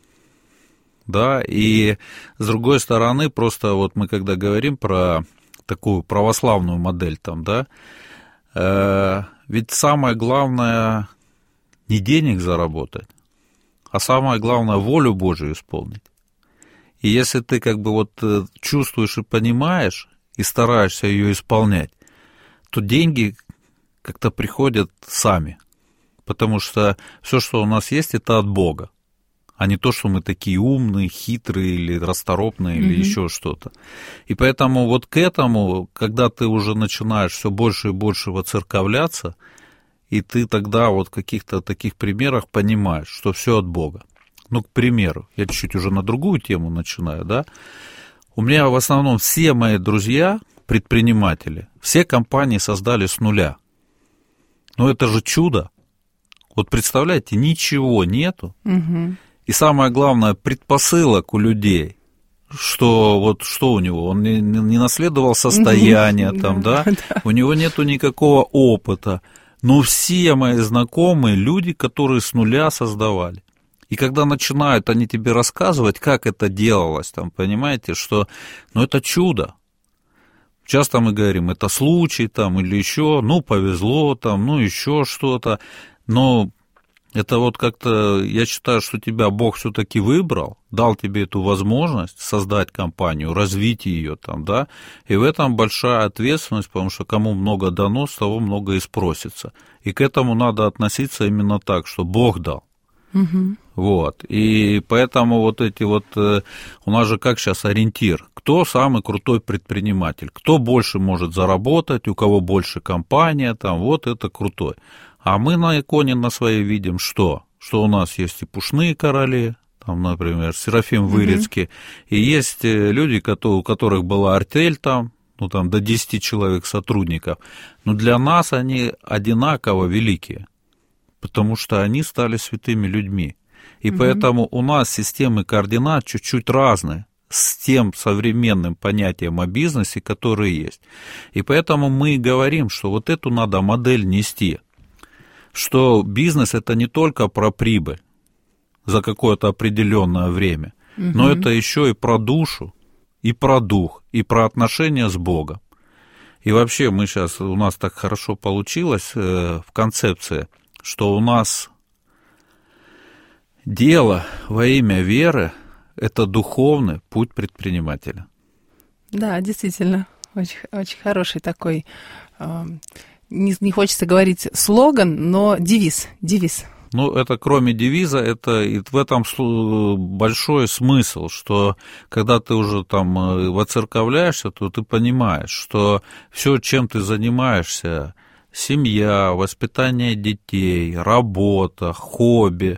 да, и с другой стороны, просто вот мы когда говорим про такую православную модель там, да, э, ведь самое главное не денег заработать, а самое главное, волю Божию исполнить. И если ты как бы вот чувствуешь и понимаешь, и стараешься ее исполнять, то деньги как-то приходят сами. Потому что все, что у нас есть, это от Бога, а не то, что мы такие умные, хитрые или расторопные, mm-hmm. или еще что-то. И поэтому вот к этому, когда ты уже начинаешь все больше и больше воцерковляться, и ты тогда вот в каких-то таких примерах понимаешь, что все от Бога. Ну, к примеру, я чуть-чуть уже на другую тему начинаю, да. У меня в основном все мои друзья, предприниматели, все компании создали с нуля. Ну, это же чудо. Вот представляете, ничего нету. Угу. И самое главное, предпосылок у людей, что вот что у него, он не, не наследовал состояние там, да, у него нету никакого опыта. Но все мои знакомые люди, которые с нуля создавали. И когда начинают они тебе рассказывать, как это делалось, там, понимаете, что, ну, это чудо. Часто мы говорим, это случай, там, или еще, ну, повезло, там, ну, еще что-то. Но это вот как-то, я считаю, что тебя Бог все-таки выбрал, дал тебе эту возможность создать компанию, развить ее там, да, и в этом большая ответственность, потому что кому много дано, с того много и спросится. И к этому надо относиться именно так, что Бог дал. Угу. Вот, и поэтому вот эти вот, у нас же как сейчас ориентир, кто самый крутой предприниматель, кто больше может заработать, у кого больше компания, там, вот это крутой. А мы на иконе на своей видим что? Что у нас есть и пушные короли, там, например, Серафим Вырицкий, mm-hmm. и есть люди, у которых была артель там, ну, там, до десяти человек сотрудников, но для нас они одинаково великие, потому что они стали святыми людьми. И mm-hmm. поэтому у нас системы координат чуть-чуть разные с тем современным понятием о бизнесе, которое есть. И поэтому мы говорим, что вот эту надо модель нести, что бизнес – это не только про прибыль за какое-то определенное время, mm-hmm. но это еще и про душу, и про дух, и про отношения с Богом. И вообще мы сейчас, у нас так хорошо получилось э, в концепции, что у нас дело во имя веры – это духовный путь предпринимателя. Да, действительно, очень, очень хороший такой, э, не, не хочется говорить слоган, но девиз, девиз. Ну, это кроме девиза, это и в этом большой смысл, что когда ты уже там воцерковляешься, то ты понимаешь, что все, чем ты занимаешься, семья, воспитание детей, работа, хобби,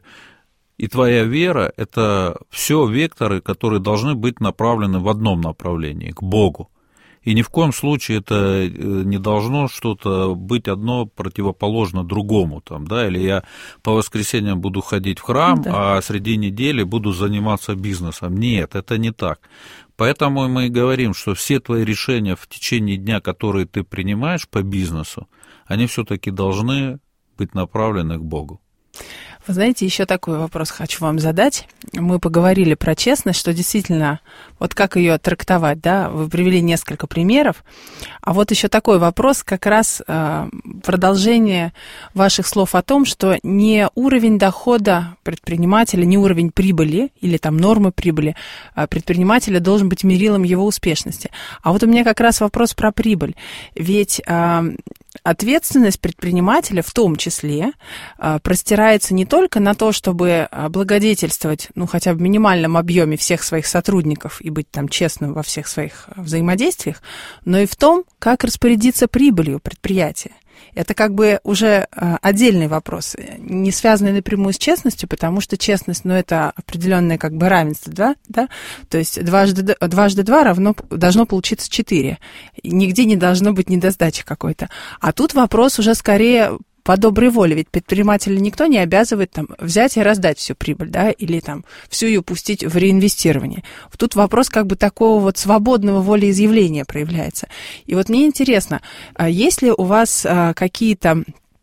и твоя вера – это все векторы, которые должны быть направлены в одном направлении, к Богу. И ни в коем случае это не должно что-то быть одно противоположно другому. Там, да? Или я по воскресеньям буду ходить в храм, да. а среди недели буду заниматься бизнесом. Нет, это не так. Поэтому мы и говорим, что все твои решения в течение дня, которые ты принимаешь по бизнесу, они все-таки должны быть направлены к Богу. Вы знаете, еще такой вопрос хочу вам задать. Мы поговорили про честность, что действительно, вот как ее трактовать, да, вы привели несколько примеров, а вот еще такой вопрос, как раз э, продолжение ваших слов о том, что не уровень дохода предпринимателя, не уровень прибыли или там нормы прибыли предпринимателя должен быть мерилом его успешности. А вот у меня как раз вопрос про прибыль. Ведь э, ответственность предпринимателя в том числе э, простирается не только на то, чтобы благодетельствовать, ну, хотя бы в минимальном объеме всех своих сотрудников и быть там честным во всех своих взаимодействиях, но и в том, как распорядиться прибылью предприятия. Это как бы уже отдельный вопрос, не связанный напрямую с честностью, потому что честность, ну, это определенное как бы равенство, да, да? То есть дважды, дважды два равно, должно получиться четыре. Нигде не должно быть недосдачи какой-то. А тут вопрос уже скорее по доброй воле, ведь предпринимателя никто не обязывает там взять и раздать всю прибыль, да, или там всю ее пустить в реинвестирование. Тут вопрос как бы такого вот свободного волеизъявления проявляется. И вот мне интересно, есть ли у вас какие-то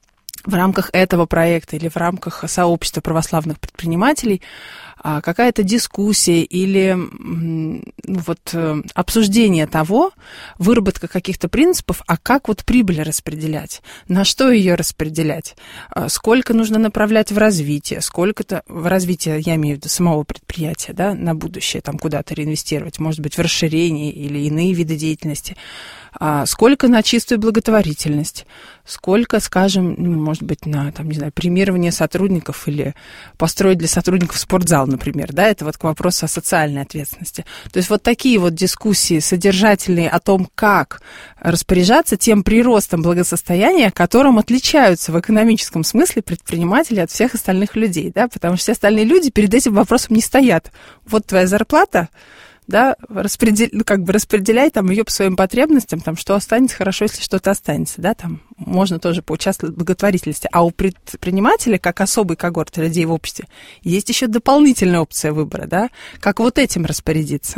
в рамках этого проекта или в рамках сообщества православных предпринимателей какая-то дискуссия или ну, вот, обсуждение того, выработка каких-то принципов, а как вот прибыль распределять, на что ее распределять, сколько нужно направлять в развитие, сколько-то в развитие, я имею в виду самого предприятия, да, на будущее, там куда-то реинвестировать, может быть, в расширение или иные виды деятельности, сколько на чистую благотворительность, сколько, скажем, может быть, на, там, не знаю, премирование сотрудников или построить для сотрудников спортзал, например, да, это вот к вопросу о социальной ответственности. То есть вот такие вот дискуссии содержательные о том, как распоряжаться тем приростом благосостояния, которым отличаются в экономическом смысле предприниматели от всех остальных людей, да, потому что все остальные люди перед этим вопросом не стоят. Вот твоя зарплата, да, распредел... ну, как бы распределяй там ее по своим потребностям, там, что останется, хорошо, если что-то останется, да, там можно тоже поучаствовать в благотворительности. А у предпринимателя, как особой когорты людей в обществе, есть еще дополнительная опция выбора, да, как вот этим распорядиться.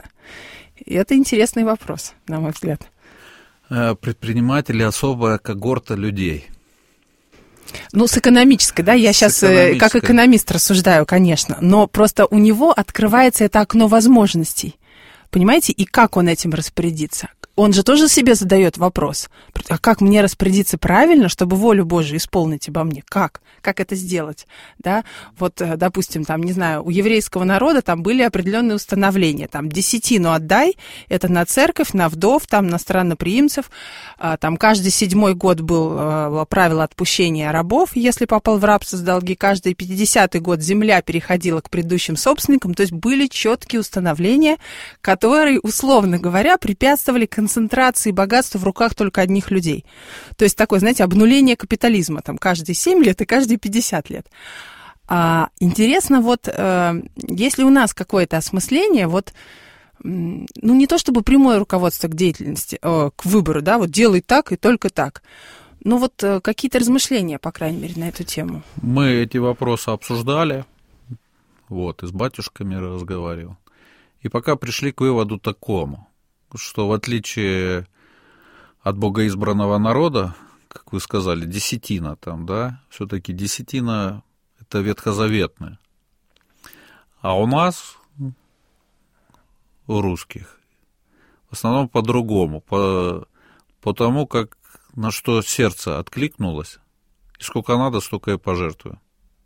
И это интересный вопрос, на мой взгляд. Предприниматели — особая когорта людей. Ну, с экономической, да, я сейчас как экономист рассуждаю, конечно, но просто у него открывается это окно возможностей. Понимаете, и как он этим распорядится? Он же тоже себе задает вопрос, а как мне распорядиться правильно, чтобы волю Божию исполнить обо мне? Как? Как это сделать? Да? Вот, допустим, там, не знаю, у еврейского народа там были определенные установления, там, десятину отдай, это на церковь, на вдов, там, на странноприимцев, там, каждый седьмой год был правило отпущения рабов, если попал в рабство с долги, каждый пятидесятый год земля переходила к предыдущим собственникам, то есть были четкие установления, которые, условно говоря, препятствовали концентрации богатства в руках только одних людей. То есть такое, знаете, обнуление капитализма, там, каждые семь лет и каждые пятьдесят лет. А, интересно, вот, э, есть ли у нас какое-то осмысление, вот, ну, не то чтобы прямое руководство к деятельности, к выбору, да, вот делай так и только так. Ну, вот какие-то размышления, по крайней мере, на эту тему. Мы эти вопросы обсуждали, вот, и с батюшками разговаривал. И пока пришли к выводу такому, что в отличие от богоизбранного народа, как вы сказали, десятина там, да, все-таки десятина – это ветхозаветная. А у нас, у русских, в основном по-другому, по, по тому, как, на что сердце откликнулось, и сколько надо, столько я пожертвую.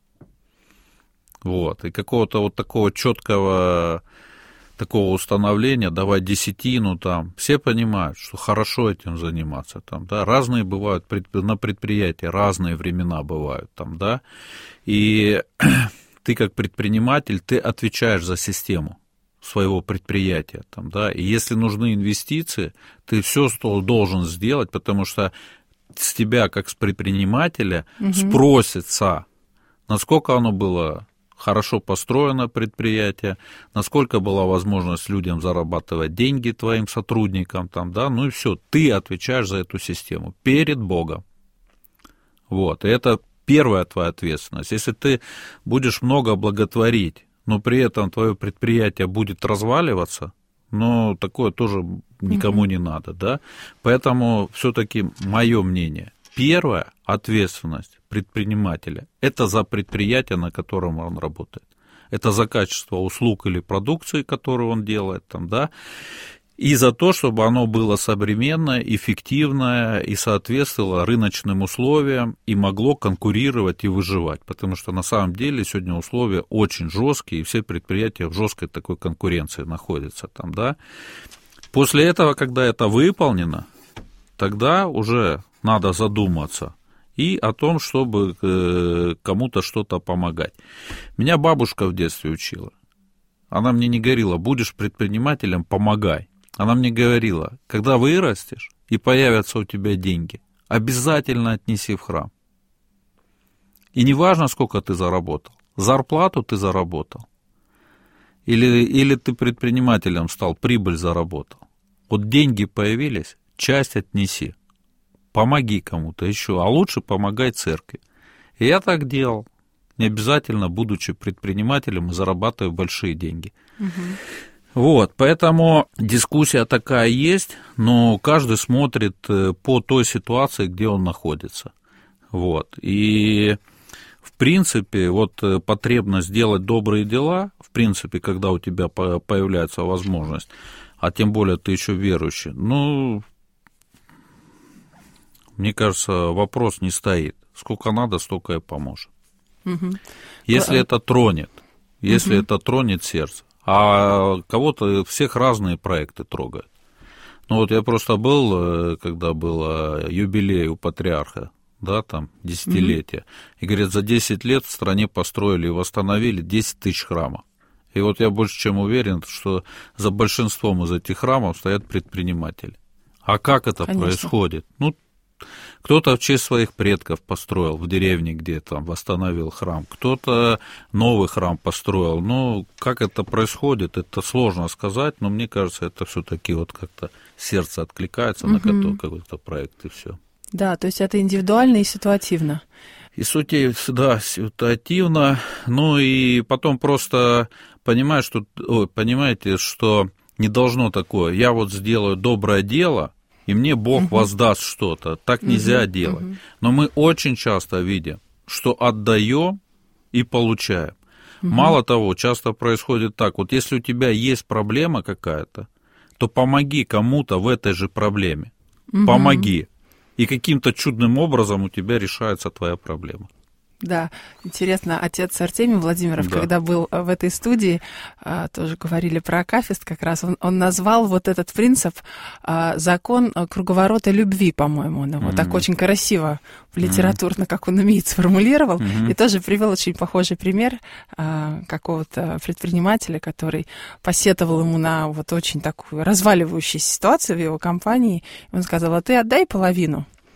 Вот, и какого-то вот такого четкого такого установления, давать десятину там, все понимают, что хорошо этим заниматься там, да, разные бывают на предприятии, разные времена бывают там, да, и ты как предприниматель, ты отвечаешь за систему своего предприятия там, да, и если нужны инвестиции, ты все должен сделать, потому что с тебя, как с предпринимателя, угу. спросится, насколько оно было хорошо построено предприятие, насколько была возможность людям зарабатывать деньги твоим сотрудникам, там, да, ну и все, ты отвечаешь за эту систему перед Богом. Вот, и это первая твоя ответственность. Если ты будешь много благотворить, но при этом твое предприятие будет разваливаться, ну, такое тоже никому mm-hmm. не надо, да, поэтому все-таки мое мнение, первая ответственность предпринимателя – это за предприятие, на котором он работает. Это за качество услуг или продукции, которую он делает, там, да, и за то, чтобы оно было современное, эффективное и соответствовало рыночным условиям и могло конкурировать и выживать. Потому что на самом деле сегодня условия очень жесткие, и все предприятия в жесткой такой конкуренции находятся там, да. После этого, когда это выполнено, тогда уже надо задуматься и о том, чтобы кому-то что-то помогать. Меня бабушка в детстве учила. Она мне не говорила, будешь предпринимателем, помогай. Она мне говорила, когда вырастешь и появятся у тебя деньги, обязательно отнеси в храм. И не важно, сколько ты заработал. Зарплату ты заработал. Или, или ты предпринимателем стал, прибыль заработал. Вот деньги появились, часть отнеси. Помоги кому-то еще, а лучше помогай церкви. И я так делал, не обязательно будучи предпринимателем и зарабатывая большие деньги. Угу. Вот, поэтому дискуссия такая есть, но каждый смотрит по той ситуации, где он находится. Вот, и в принципе, вот потребность делать добрые дела, в принципе, когда у тебя появляется возможность, а тем более ты еще верующий, ну, мне кажется, вопрос не стоит. Сколько надо, столько и поможет. Угу. Если а... это тронет, если угу. это тронет сердце. А кого-то, всех разные проекты трогают. Ну вот я просто был, когда был юбилей у патриарха, да, там, десятилетие, mm-hmm. и, говорят, за десять лет в стране построили и восстановили десять тысяч храмов. И вот я больше чем уверен, что за большинством из этих храмов стоят предприниматели. А как это Конечно. происходит? Ну, кто-то в честь своих предков построил в деревне, где там восстановил храм, кто-то новый храм построил. Ну, как это происходит, это сложно сказать, но мне кажется, это все-таки вот как-то сердце откликается угу. на какой-то проект, и все. Да, то есть это индивидуально и ситуативно. И сути, да, ситуативно, ну и потом просто понимаешь, что, ой, понимаете, что не должно такое, я вот сделаю доброе дело, и мне Бог uh-huh. воздаст что-то. Так нельзя uh-huh. делать. Uh-huh. Но мы очень часто видим, что отдаем и получаем. Uh-huh. Мало того, часто происходит так, вот если у тебя есть проблема какая-то, то помоги кому-то в этой же проблеме. Uh-huh. Помоги. И каким-то чудным образом у тебя решается твоя проблема. Да, интересно, отец Артемий Владимиров, да. когда был в этой студии, тоже говорили про акафист как раз, он, он назвал вот этот принцип закон круговорота любви, по-моему, он его mm-hmm. так очень красиво, литературно, mm-hmm. как он умеет, сформулировал, mm-hmm. и тоже привел очень похожий пример какого-то предпринимателя, который посетовал ему на вот очень такую разваливающуюся ситуацию в его компании, он сказал, а ты отдай половину.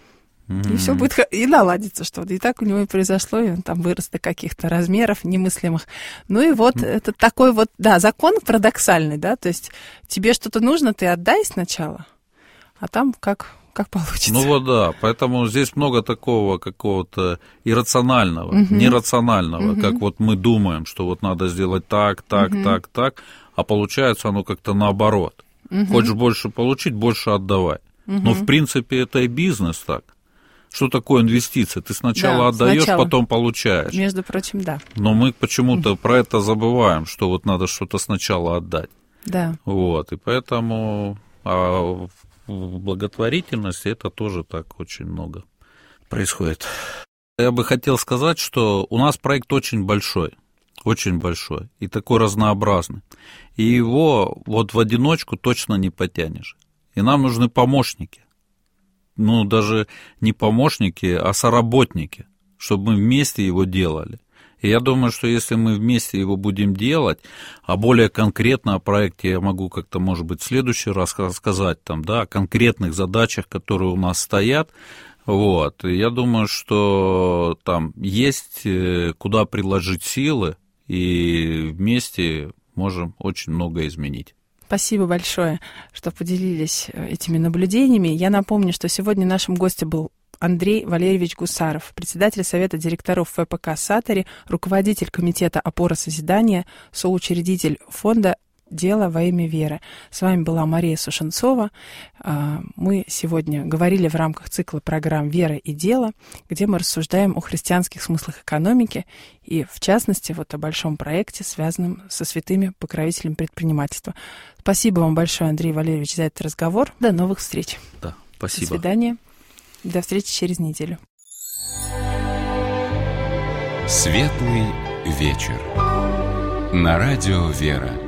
Mm-hmm. И все будет, и наладится что-то. И так у него и произошло, и он там вырос до каких-то размеров немыслимых. Ну и вот mm-hmm. это такой вот, да, закон парадоксальный, да, то есть тебе что-то нужно, ты отдай сначала, а там как, как получится. Ну вот да, поэтому здесь много такого какого-то иррационального, mm-hmm. нерационального, mm-hmm. как вот мы думаем, что вот надо сделать так, так, mm-hmm. так, так, а получается оно как-то наоборот. Mm-hmm. Хочешь больше получить, больше отдавай. Mm-hmm. Но в принципе это и бизнес так. Что такое инвестиция? Ты сначала да, отдаешь, сначала. Потом получаешь. Между прочим, да. Но мы почему-то про это забываем, что вот надо что-то сначала отдать. Да. Вот, и поэтому а в благотворительности это тоже так очень много происходит. Я бы хотел сказать, что у нас проект очень большой, очень большой и такой разнообразный. И его вот в одиночку точно не потянешь. И нам нужны помощники. Ну, даже не помощники, а соработники, чтобы мы вместе его делали. И я думаю, что если мы вместе его будем делать, а более конкретно о проекте я могу как-то, может быть, в следующий раз рассказать, там, да, о конкретных задачах, которые у нас стоят, вот, и я думаю, что там есть куда приложить силы, и вместе можем очень много изменить. Спасибо большое, что поделились этими наблюдениями. Я напомню, что сегодня нашим гостем был Андрей Валерьевич Гусаров, председатель Совета директоров ФПК «Сатори», руководитель комитета «Опора созидания», соучредитель фонда «Дело во имя веры». С вами была Мария Сушенцова. Мы сегодня говорили в рамках цикла программ «Вера и дело», где мы рассуждаем о христианских смыслах экономики и, в частности, вот о большом проекте, связанном со святыми покровителями предпринимательства. Спасибо вам большое, Андрей Валерьевич, за этот разговор. До новых встреч. Да, спасибо. До свидания. До встречи через неделю. Светлый вечер. На радио «Вера».